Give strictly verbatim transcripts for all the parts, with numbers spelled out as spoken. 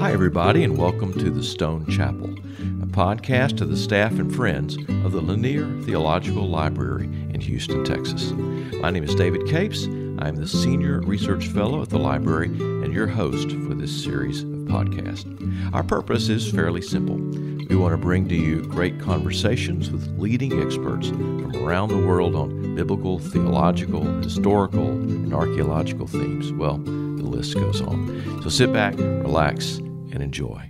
Hi, everybody, and welcome to the Stone Chapel, a podcast of the staff and friends of the Lanier Theological Library in Houston, Texas. My name is David Capes. I am the Senior Research Fellow at the library and your host for this series of podcasts. Our purpose is fairly simple. We want to bring to you great conversations with leading experts from around the world on biblical, theological, historical, and archaeological themes. Well, the list goes on. So sit back, relax, and enjoy.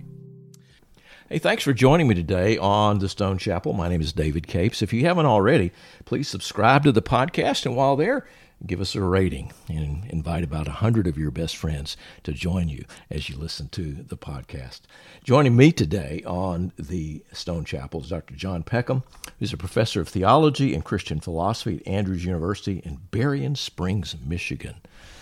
Hey, thanks for joining me today on the Stone Chapel. My name is David Capes. If you haven't already, please subscribe to the podcast, and while there, give us a rating and invite about one hundred of your best friends to join you as you listen to the podcast. Joining me today on the Stone Chapel is Doctor John Peckham, who's a professor of theology and Christian philosophy at Andrews University in Berrien Springs, Michigan.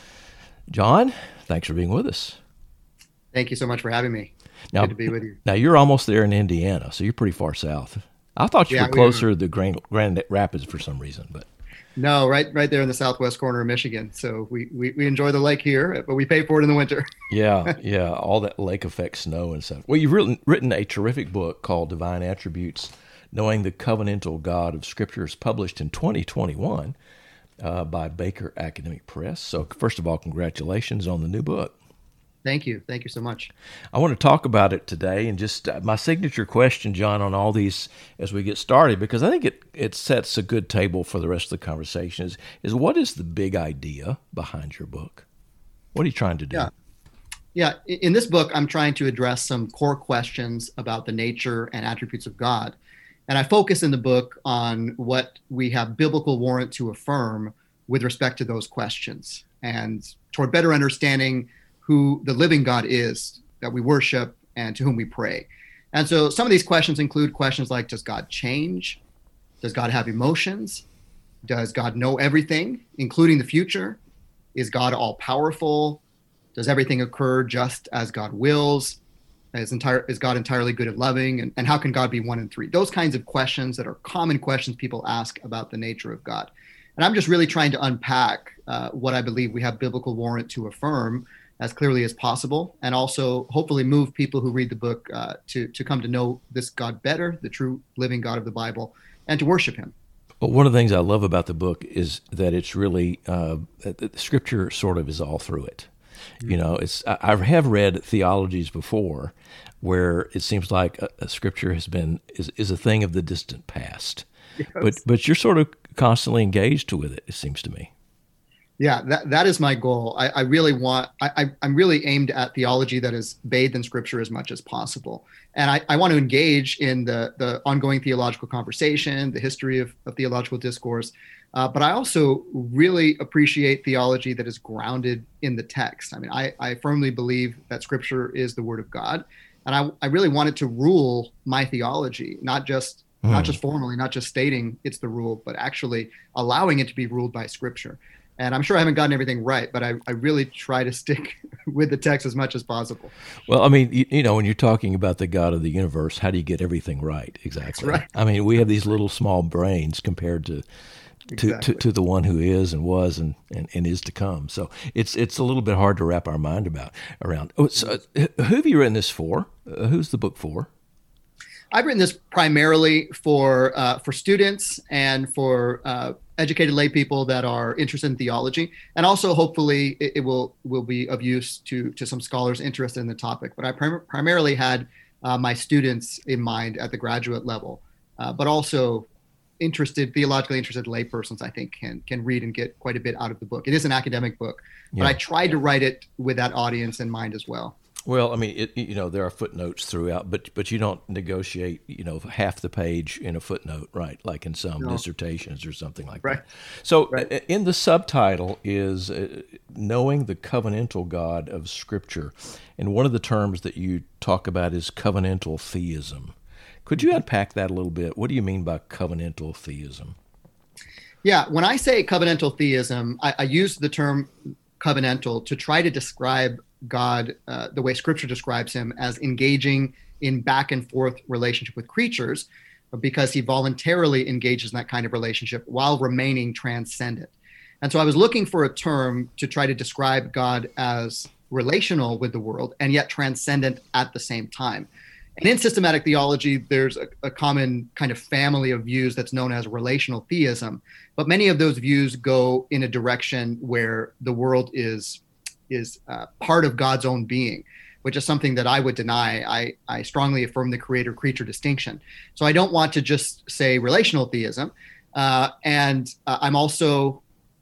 John, thanks for being with us. Thank you so much for having me. Now, Good to be with you. Now, you're almost there in Indiana, so you're pretty far south. I thought you Yeah, were closer we to the Grand, Grand Rapids for some reason, but... No, right right there in the southwest corner of Michigan. So we, we, we enjoy the lake here, but we pay for it in the winter. yeah, yeah, all that lake effect snow and stuff. Well, you've written, written a terrific book called Divine Attributes, Knowing the Covenantal God of Scriptures, published in twenty twenty-one uh, by Baker Academic Press. So first of all, congratulations on the new book. Thank you. Thank you so much. I want to talk about it today, and just uh, my signature question, John, on all these as we get started, because I think it, it sets a good table for the rest of the conversation, is, is what is the big idea behind your book? What are you trying to do? Yeah. Yeah. In this book, I'm trying to address some core questions about the nature and attributes of God. And I focus in the book on what we have biblical warrant to affirm with respect to those questions, and toward better understanding who the living God is that we worship and to whom we pray. And so some of these questions include questions like, does God change? Does God have emotions? Does God know everything, including the future? Is God all powerful? Does everything occur just as God wills? Is, entire, is God entirely good and loving? And, and how can God be one and three? Those kinds of questions that are common questions people ask about the nature of God. And I'm just really trying to unpack uh, what I believe we have biblical warrant to affirm as clearly as possible, and also hopefully move people who read the book uh, to, to come to know this God better, the true living God of the Bible, and to worship him. Well, one of the things I love about the book is that it's really, uh, the scripture sort of is all through it. Mm-hmm. You know, it's I, I have read theologies before where it seems like a, a scripture has been, is, is a thing of the distant past. Yes. But but you're sort of constantly engaged with it, it seems to me. Yeah, that, that is my goal. I, I really want, I, I'm really aimed at theology that is bathed in scripture as much as possible. And I, I want to engage in the, the ongoing theological conversation, the history of, of theological discourse. Uh, but I also really appreciate theology that is grounded in the text. I mean, I, I firmly believe that scripture is the word of God. And I, I really want it to rule my theology, not just, mm. not just formally, not just stating it's the rule, but actually allowing it to be ruled by scripture. And I'm sure I haven't gotten everything right, but I, I really try to stick with the text as much as possible. Well, I mean, you, you know, when you're talking about the God of the universe, how do you get everything right? Exactly. That's right. I mean, we have these little small brains compared to to, exactly. to, to the one who is and was and, and, and is to come. So it's it's a little bit hard to wrap our mind about around. Oh, so, uh, who have you written this for? Uh, who's the book for? I've written this primarily for uh, for students and for uh, educated lay people that are interested in theology, and also hopefully it, it will will be of use to to some scholars interested in the topic. But I prim- primarily had uh, my students in mind at the graduate level, uh, but also interested theologically interested lay persons I think can can read and get quite a bit out of the book. It is an academic book, yeah. But I tried to write it with that audience in mind as well. Well, I mean, it, you know, there are footnotes throughout, but but you don't negotiate, you know, half the page in a footnote, right? Like in some no. dissertations or something like right. that. So right. in the subtitle is uh, Knowing the Covenantal God of Scripture. And one of the terms that you talk about is covenantal theism. Could you unpack that a little bit? What do you mean by covenantal theism? Yeah, when I say covenantal theism, I, I use the term covenantal to try to describe God, uh, the way scripture describes him, as engaging in back and forth relationship with creatures, because he voluntarily engages in that kind of relationship while remaining transcendent. And so I was looking for a term to try to describe God as relational with the world and yet transcendent at the same time. And in systematic theology, there's a, a common kind of family of views that's known as relational theism. But many of those views go in a direction where the world is, is uh, part of God's own being, which is something that I would deny. I, I strongly affirm the creator-creature distinction. So I don't want to just say relational theism. Uh, and uh, I'm also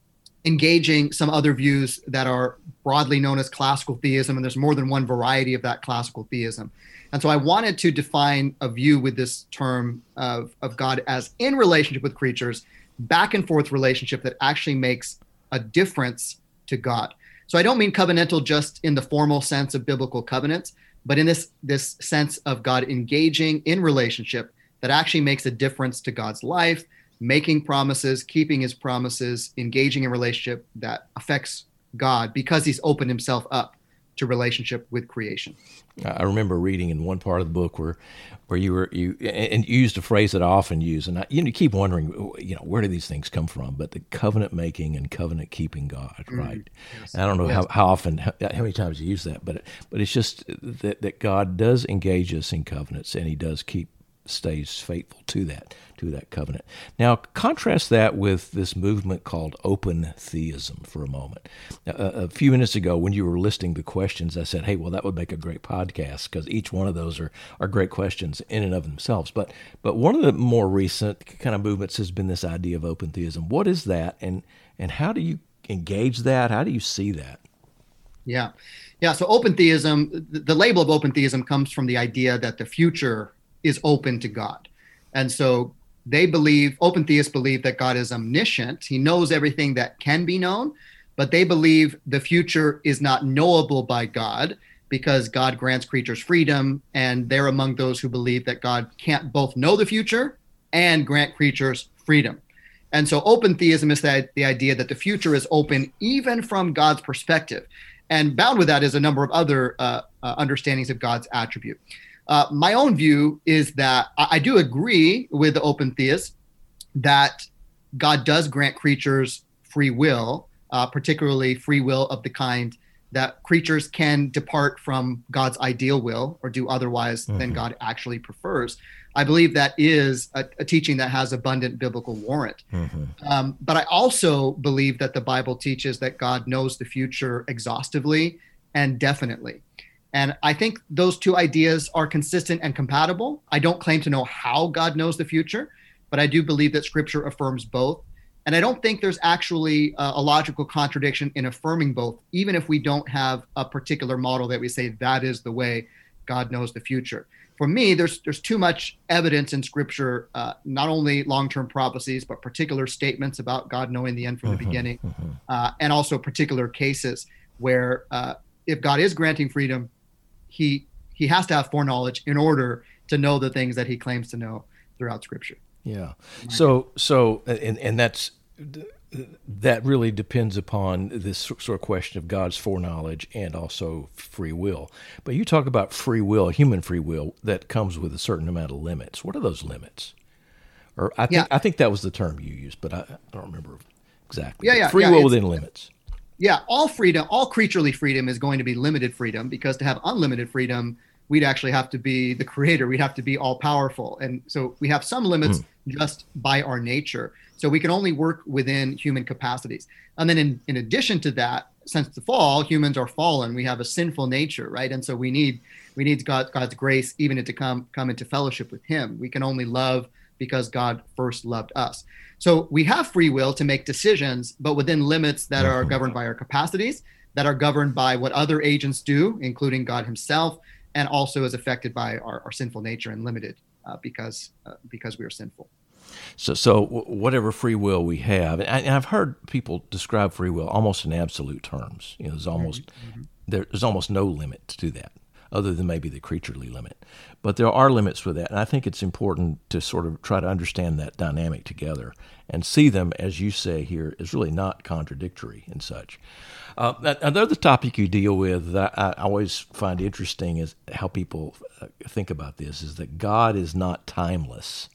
engaging some other views that are broadly known as classical theism, and there's more than one variety of that classical theism. And so I wanted to define a view with this term of, of God as in relationship with creatures, back and forth relationship that actually makes a difference to God. So I don't mean covenantal just in the formal sense of biblical covenants, but in this, this sense of God engaging in relationship that actually makes a difference to God's life, making promises, keeping his promises, engaging in relationship that affects God because he's opened himself up to relationship with creation. I remember reading in one part of the book where, where you were you and you used a phrase that I often use, and I, you know, you keep wondering, you know, where do these things come from? But the covenant making and covenant keeping God, right? Mm-hmm. Yes. And I don't know yes. how, how often, how, how many times you use that, but but it's just that that God does engage us in covenants, and he does keep stays faithful to that to that covenant. Now, contrast that with this movement called open theism for a moment. A, a few minutes ago, when you were listing the questions, I said, hey, well, that would make a great podcast because each one of those are, are great questions in and of themselves. But but one of the more recent kind of movements has been this idea of open theism. What is that, and and how do you engage that? How do you see that? Yeah. Yeah, so open theism, the, the label of open theism comes from the idea that the future is open to God. And so they believe, open theists believe that God is omniscient. He knows everything that can be known, but they believe the future is not knowable by God because God grants creatures freedom. And they're among those who believe that God can't both know the future and grant creatures freedom. And so open theism is that the idea that the future is open even from God's perspective. And bound with that is a number of other uh, uh, understandings of God's attribute. Uh, my own view is that I, I do agree with the open theists that God does grant creatures free will, uh, particularly free will of the kind that creatures can depart from God's ideal will or do otherwise mm-hmm. than God actually prefers. I believe that is a, a teaching that has abundant biblical warrant. Mm-hmm. Um, but I also believe that the Bible teaches that God knows the future exhaustively and definitely. And I think those two ideas are consistent and compatible. I don't claim to know how God knows the future, but I do believe that Scripture affirms both. And I don't think there's actually a, a logical contradiction in affirming both, even if we don't have a particular model that we say that is the way God knows the future. For me, there's there's too much evidence in Scripture, uh, not only long-term prophecies, but particular statements about God knowing the end from the mm-hmm, beginning, mm-hmm. Uh, and also particular cases where uh, if God is granting freedom, he he has to have foreknowledge in order to know the things that he claims to know throughout Scripture. Yeah. So so and and that's that really depends upon this sort of question of God's foreknowledge and also free will. But you talk about free will, human free will, that comes with a certain amount of limits. What are those limits? Or I think yeah. I think that was the term you used, but I, I don't remember exactly. Yeah, yeah. Free yeah, will within limits. Yeah, all freedom, all creaturely freedom is going to be limited freedom, because to have unlimited freedom, we'd actually have to be the creator. We'd have to be all powerful. And so we have some limits mm. just by our nature. So we can only work within human capacities. And then in, in addition to that, since the fall, humans are fallen. We have a sinful nature, right? And so we need we need God, God's grace even to come, come into fellowship with him. We can only love because God first loved us. So we have free will to make decisions, but within limits that are governed by our capacities, that are governed by what other agents do, including God himself, and also is affected by our, our sinful nature and limited uh, because uh, because we are sinful. So, so whatever free will we have, and, I, and I've heard people describe free will almost in absolute terms. You know, there's almost mm-hmm. there, there's almost no limit to that, other than maybe the creaturely limit. But there are limits with that, and I think it's important to sort of try to understand that dynamic together and see them, as you say here, as really not contradictory and such. Uh, another topic you deal with that I always find interesting is how people think about this, is that God is not timeless.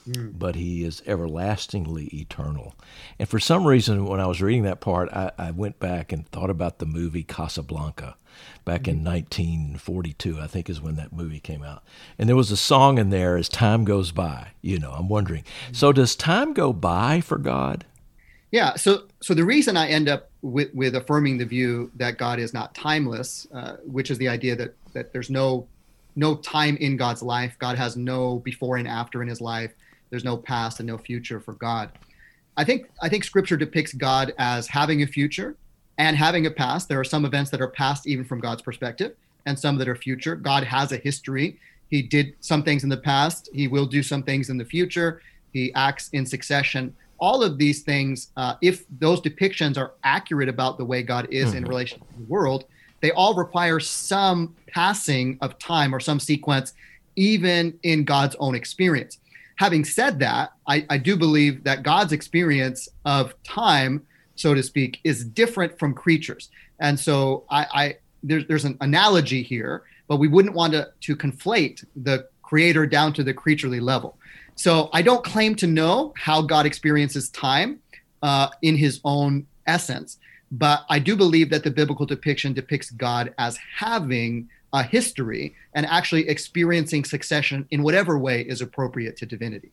Mm. but he is everlastingly eternal. And for some reason, when I was reading that part, I, I went back and thought about the movie Casablanca back mm-hmm. in nineteen forty-two, I think is when that movie came out. And there was a song in there, As Time Goes By. You know, I'm wondering, mm-hmm. so does time go by for God? Yeah, so so the reason I end up with, with affirming the view that God is not timeless, uh, which is the idea that that there's no no time in God's life. God has no before and after in his life. There's no past and no future for God. I think I think Scripture depicts God as having a future and having a past. There are some events that are past even from God's perspective, and some that are future. God has a history. He did some things in the past. He will do some things in the future. He acts in succession. All of these things, uh, if those depictions are accurate about the way God is mm-hmm. in relation to the world, they all require some passing of time or some sequence, even in God's own experience. Having said that, I, I do believe that God's experience of time, so to speak, is different from creatures. And so I, I there's, there's an analogy here, but we wouldn't want to, to conflate the creator down to the creaturely level. So I don't claim to know how God experiences time uh, in his own essence, but I do believe that the biblical depiction depicts God as having a history and actually experiencing succession in whatever way is appropriate to divinity.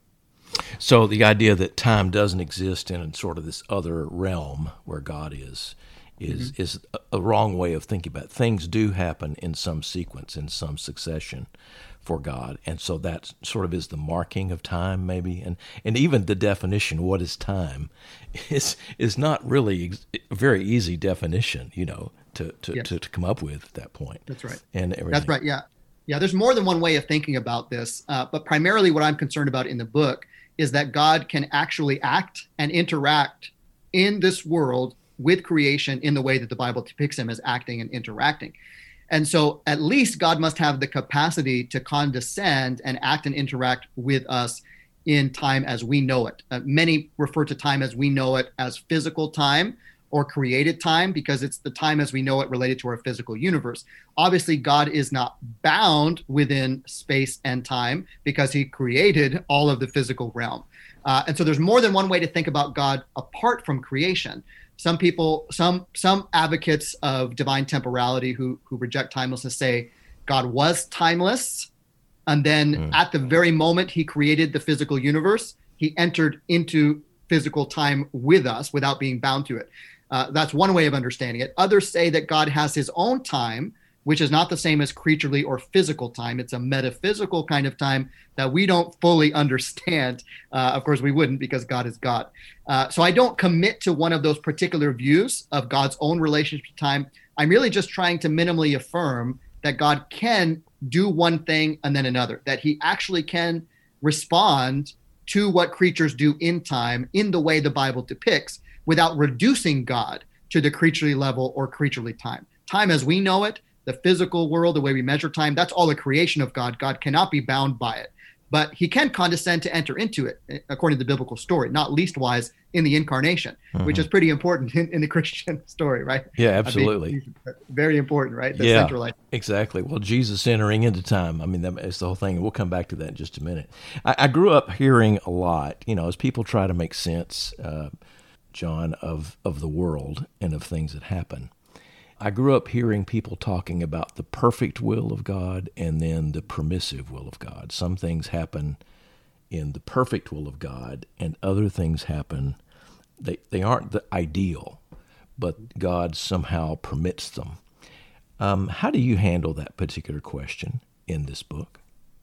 So the idea that time doesn't exist in sort of this other realm where God is, is mm-hmm. is a wrong way of thinking about it. Things do happen in some sequence, in some succession for God. And so that sort of is the marking of time, maybe. And and even the definition, what is time, is is not really a very easy definition, you know, to to, yes. to, to come up with at that point. That's right. And everything. That's right, yeah. Yeah, there's more than one way of thinking about this, uh, but primarily what I'm concerned about in the book is that God can actually act and interact in this world with creation in the way that the Bible depicts him as acting and interacting. And so at least God must have the capacity to condescend and act and interact with us in time as we know it. Uh, many refer to time as we know it as physical time or created time because it's the time as we know it related to our physical universe. Obviously, God is not bound within space and time because he created all of the physical realm. Uh, and so there's more than one way to think about God apart from creation. Some people, some some advocates of divine temporality who who reject timelessness say God was timeless, and then mm. at the very moment he created the physical universe, he entered into physical time with us without being bound to it. Uh, that's one way of understanding it. Others say that God has his own time, which is not the same as creaturely or physical time. It's a metaphysical kind of time that we don't fully understand. Uh, of course, we wouldn't because God is God. Uh, so I don't commit to one of those particular views of God's own relationship to time. I'm really just trying to minimally affirm that God can do one thing and then another, that he actually can respond to what creatures do in time in the way the Bible depicts without reducing God to the creaturely level or creaturely time. Time as we know it, the physical world, the way we measure time, that's all a creation of God. God cannot be bound by it. But he can condescend to enter into it, according to the biblical story, not least wise in the incarnation, mm-hmm. which is pretty important in, in the Christian story, right? Yeah, absolutely. I mean, very important, right? The yeah, centralized. Exactly. Well, Jesus entering into time, I mean, that's the whole thing. We'll come back to that in just a minute. I, I grew up hearing a lot, you know, as people try to make sense, uh, John, of, of the world and of things that happen. I grew up hearing people talking about the perfect will of God and then the permissive will of God. Some things happen in the perfect will of God and other things happen, they, they aren't the ideal, but God somehow permits them. Um, how do you handle that particular question in this book?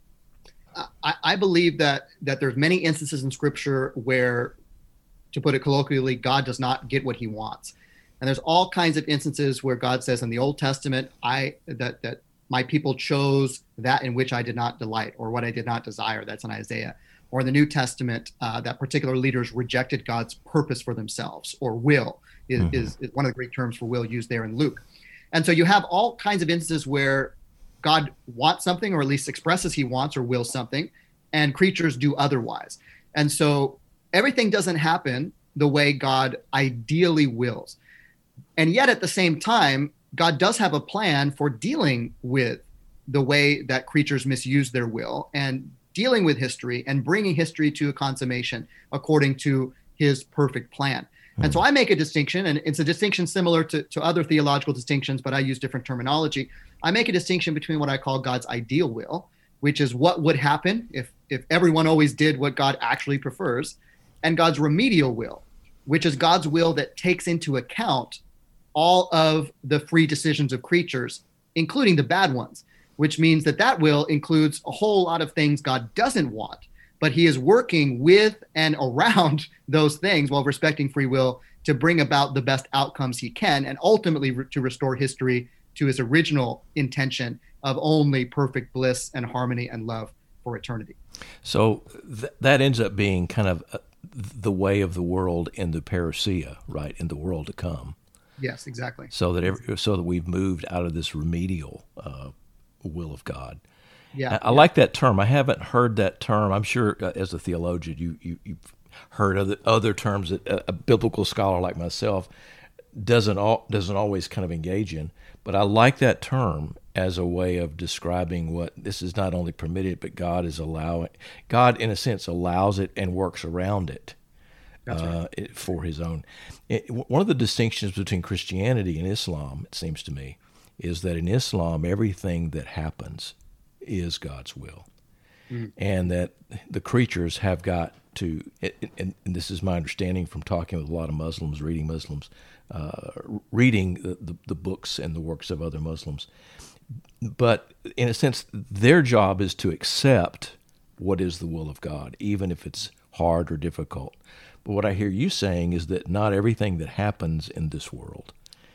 I, I believe that that there's many instances in Scripture where, to put it colloquially, God does not get what he wants. And there's all kinds of instances where God says in the Old Testament, I that that my people chose that in which I did not delight, or what I did not desire. That's in Isaiah. Or in the New Testament, uh, that particular leaders rejected God's purpose for themselves, or will is, mm-hmm. is, is one of the Greek terms for will used there in Luke. And so you have all kinds of instances where God wants something, or at least expresses he wants or wills something, and creatures do otherwise. And so everything doesn't happen the way God ideally wills. And yet at the same time, God does have a plan for dealing with the way that creatures misuse their will and dealing with history and bringing history to a consummation according to his perfect plan. Hmm. And so I make a distinction, and it's a distinction similar to, to other theological distinctions, but I use different terminology. I make a distinction between what I call God's ideal will, which is what would happen if, if everyone always did what God actually prefers, and God's remedial will, which is God's will that takes into account all of the free decisions of creatures, including the bad ones, which means that that will includes a whole lot of things God doesn't want, but he is working with and around those things while respecting free will to bring about the best outcomes he can, and ultimately re- to restore history to his original intention of only perfect bliss and harmony and love for eternity. So th- that ends up being kind of uh, the way of the world in the parousia, right, in the world to come. Yes, exactly. So that every, so that we've moved out of this remedial uh, will of God. Yeah, I, I yeah. like that term. I haven't heard that term. I'm sure uh, as a theologian, you, you, you've heard other, other terms that a, a biblical scholar like myself doesn't all, doesn't always kind of engage in. But I like that term as a way of describing what this is not only permitted, but God is allowing. God, in a sense, allows it and works around it. That's right. Uh, it, for his own. It, one of the distinctions between Christianity and Islam, it seems to me, is that in Islam, everything that happens is God's will. Mm. And that the creatures have got to, and, and this is my understanding from talking with a lot of Muslims, reading Muslims, uh, reading the, the, the books and the works of other Muslims. But in a sense, their job is to accept what is the will of God, even if it's hard or difficult. But what I hear you saying is that not everything that happens in this world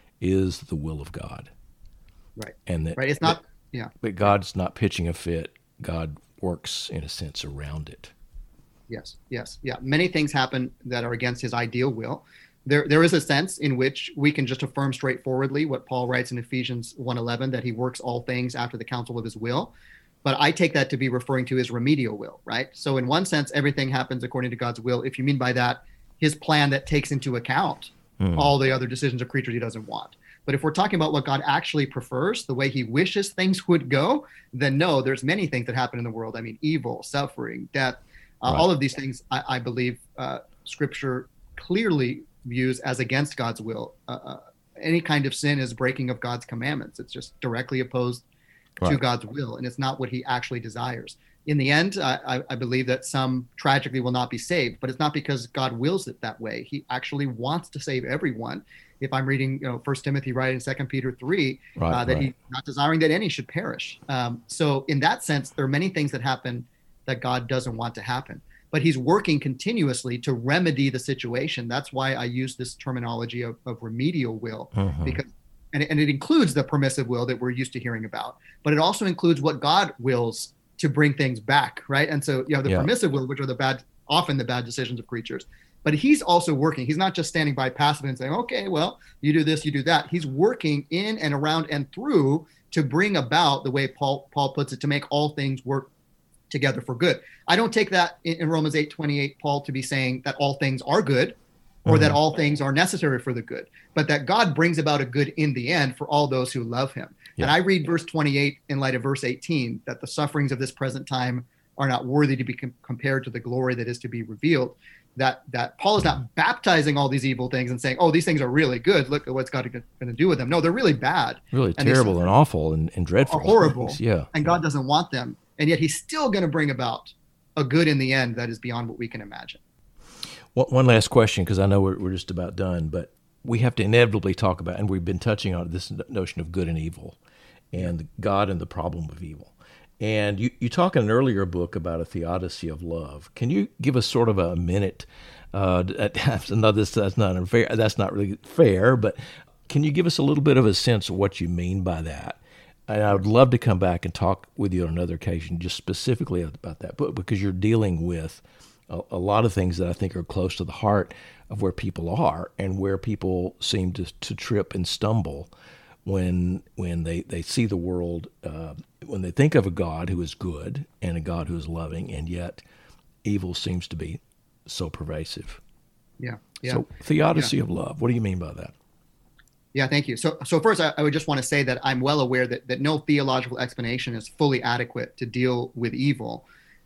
is the will of God. Right. And that, right. It's not, that, yeah. But God's not pitching a fit. God works, in a sense, around it. Yes, yes, yeah. Many things happen that are against his ideal will. There, there is a sense in which we can just affirm straightforwardly what Paul writes in Ephesians one eleven, that he works all things after the counsel of his will. But I take that to be referring to his remedial will, right? So in one sense, everything happens according to God's will. If you mean by that, his plan that takes into account mm. all the other decisions of creatures he doesn't want. But if we're talking about what God actually prefers, the way he wishes things would go, then no, there's many things that happen in the world. I mean, evil, suffering, death, uh, right. all of these things, I, I believe uh, Scripture clearly views as against God's will. Uh, uh, any kind of sin is breaking of God's commandments. It's just directly opposed right. to God's will, and it's not what he actually desires. In the end, I, I believe that some tragically will not be saved, but it's not because God wills it that way. He actually wants to save everyone. If I'm reading, you know, First Timothy, right, in Second Peter three, right, uh, that right. he's not desiring that any should perish. Um, so in that sense, there are many things that happen that God doesn't want to happen, but he's working continuously to remedy the situation. That's why I use this terminology of, of remedial will, mm-hmm. because and, and it includes the permissive will that we're used to hearing about, but it also includes what God wills to bring things back, right? And so you have the yeah. permissive will, which are the bad, often the bad decisions of creatures. But he's also working. He's not just standing by passively and saying, okay, well, you do this, you do that. He's working in and around and through to bring about, the way Paul Paul puts it, to make all things work together for good. I don't take that in, in Romans eight twenty-eight, Paul, to be saying that all things are good or mm-hmm. that all things are necessary for the good, but that God brings about a good in the end for all those who love him. Yeah. And I read verse twenty-eight in light of verse eighteen, that the sufferings of this present time are not worthy to be com- compared to the glory that is to be revealed. That that Paul is not baptizing all these evil things and saying, oh, these things are really good. Look at what's God going to do with them. No, they're really bad. Really and terrible and awful and, and dreadful. Are horrible. Things. Yeah. And God doesn't want them. And yet he's still going to bring about a good in the end that is beyond what we can imagine. One, one last question, because I know we're, we're just about done, but we have to inevitably talk about, and we've been touching on this notion of good and evil and God and the problem of evil. And you, you talk in an earlier book about a theodicy of love. Can you give us sort of a minute? Uh, no, this, that's not unfair. That's not really fair, but can you give us a little bit of a sense of what you mean by that? And I would love to come back and talk with you on another occasion just specifically about that book, because you're dealing with a, a lot of things that I think are close to the heart of where people are and where people seem to, to trip and stumble when when they, they see the world, uh, when they think of a God who is good and a God who is loving, and yet evil seems to be so pervasive. Yeah. yeah. So theodicy yeah. of love, what do you mean by that? Yeah, thank you. So so first, I, I would just want to say that I'm well aware that, that no theological explanation is fully adequate to deal with evil.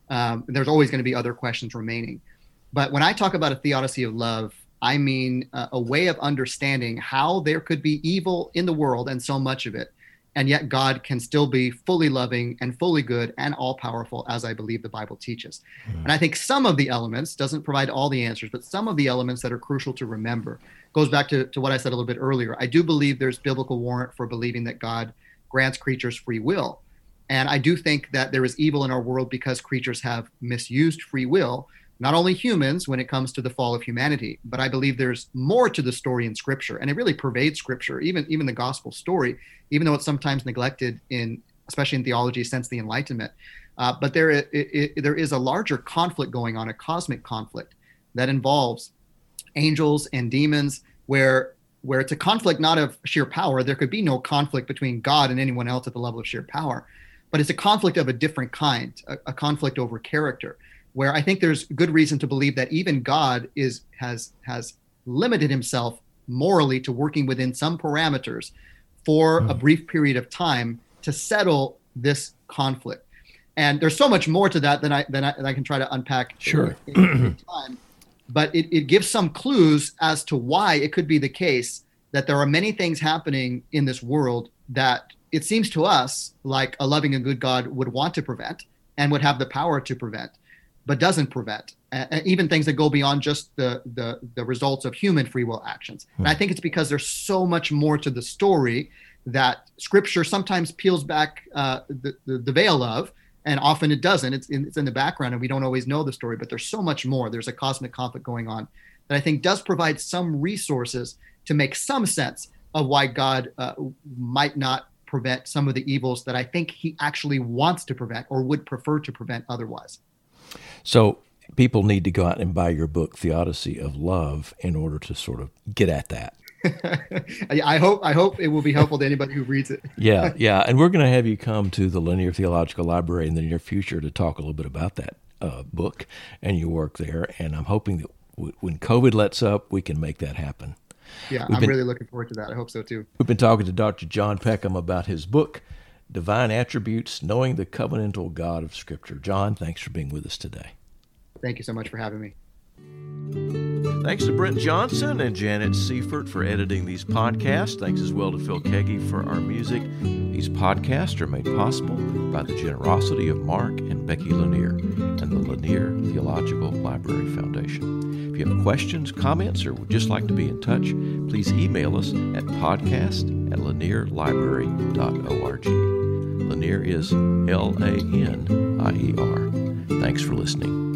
Um, there's always going to be other questions remaining. But when I talk about a theodicy of love, I mean uh, a way of understanding how there could be evil in the world and so much of it, and yet God can still be fully loving and fully good and all-powerful, as I believe the Bible teaches. Mm. And I think some of the elements, doesn't provide all the answers, but some of the elements that are crucial to remember goes back to, to what I said a little bit earlier. I do believe there's biblical warrant for believing that God grants creatures free will. And I do think that there is evil in our world because creatures have misused free will, not only humans when it comes to the fall of humanity, but I believe there's more to the story in Scripture, and it really pervades Scripture, even, even the gospel story, even though it's sometimes neglected in, especially in theology since the Enlightenment. Uh, but there, it, it, there is a larger conflict going on, a cosmic conflict that involves angels and demons, where where it's a conflict not of sheer power. There could be no conflict between God and anyone else at the level of sheer power, but it's a conflict of a different kind, a, a conflict over character, where I think there's good reason to believe that even God is has has limited himself morally to working within some parameters for mm. a brief period of time to settle this conflict. And there's so much more to that than I than I, than I can try to unpack sure. in, in time. But it, it gives some clues as to why it could be the case that there are many things happening in this world that it seems to us like a loving and good God would want to prevent and would have the power to prevent, but doesn't prevent. Uh, even things that go beyond just the, the, the results of human free will actions. Hmm. And I think it's because there's so much more to the story that Scripture sometimes peels back uh, the, the, the veil of, and often it doesn't. It's in, it's in the background and we don't always know the story, but there's so much more. There's a cosmic conflict going on that I think does provide some resources to make some sense of why God uh, might not prevent some of the evils that I think he actually wants to prevent or would prefer to prevent otherwise. So people need to go out and buy your book, Theodicy of Love, in order to sort of get at that. I hope I hope it will be helpful to anybody who reads it. yeah, yeah. And we're going to have you come to the Linear Theological Library in the near future to talk a little bit about that uh, book and your work there. And I'm hoping that w- when COVID lets up, we can make that happen. Yeah, we've I'm been, really looking forward to that. I hope so too. We've been talking to Doctor John Peckham about his book, Divine Attributes, Knowing the Covenantal God of Scripture. John, thanks for being with us today. Thank you so much for having me. Thanks to Brent Johnson and Janet Seifert for editing these podcasts. Thanks as well to Phil Keggy for our music. These podcasts are made possible by the generosity of Mark and Becky Lanier and the Lanier Theological Library Foundation. If you have questions, comments, or would just like to be in touch, please email us at podcast at lanier library dot org. Lanier is L A N I E R. Thanks for listening.